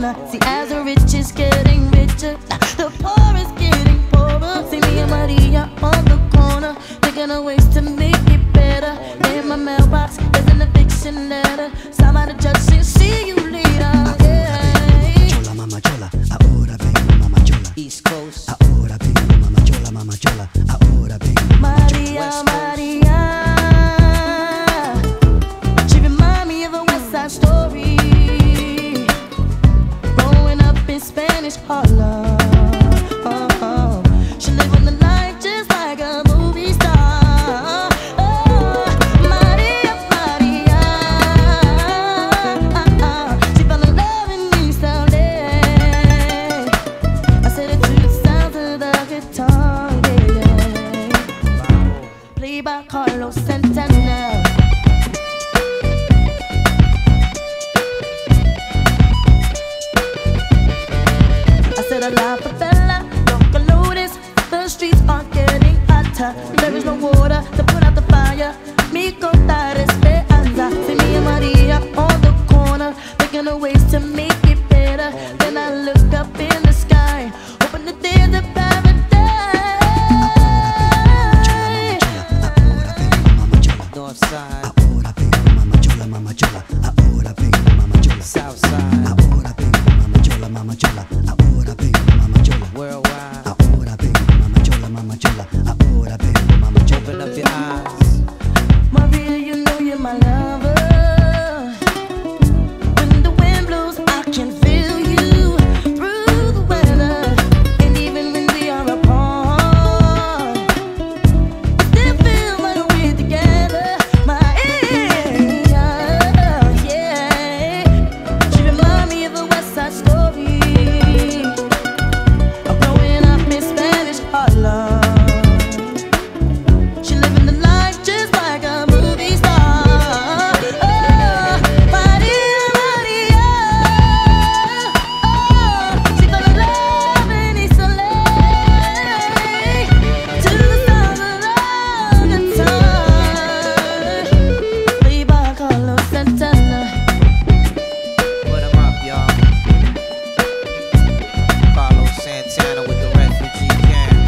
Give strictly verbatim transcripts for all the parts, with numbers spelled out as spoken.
corner. See, as the rich is getting richer, the poor is getting poorer. See me and Maria on the corner, thinking of ways to make it better. In my mailbox is an eviction letter. Somebody just said, see you later. Yeah. Chola, mama chola, ahora vengo, mama chola. East Coast. Ahora vengo, mama chola, mama chola. Ahora vengo, mama chola. Maria, Maria, she remind me of a West Side Story. Growing up in Spanish Harlem. Oh, oh. She living the life just like a movie star. Oh, Maria, Maria, she fell in love in East L A. I said it to the sound of the guitar, yeah, yeah. Played by Carlos Santana. I said a la favela, don't notice, the streets are getting hotter. There is no water to put out the fire. Mi contar esperanza. See me and Maria on the corner, thinking of ways to make it better. Then I look up in the sky, hoping that there's a paradise. North side. Ahora vengo, mama chola, mama chola. Ahora vengo, mama chola. South side. Ahora vengo, mama chola, mama chola. Ahora vengo, mama chola. Worldwide. Ahora vengo, mama chola, mama chola. Ahora vengo, mama chola. Open up your eyes. Maria, you know you're my lover. When the wind blows, I can feel you through the weather. And even when we are apart, still feel like we're together. Maria, yeah. She remind me of a West Side Story. I'm growing up in Spanish Harlem. She living the life just like a movie star. Oh, Maria, Maria, oh, she fell in love in East L A. To the sound of the guitar, played by Carlos Santana. Put 'em up, y'all. Carlos Santana with the Refugee Camp.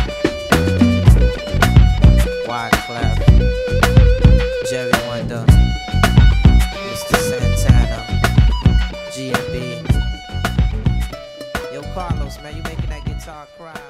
Wyclef. Jerry Wonder. Mister Santana. G M B. Yo, Carlos, man, you making that guitar cry.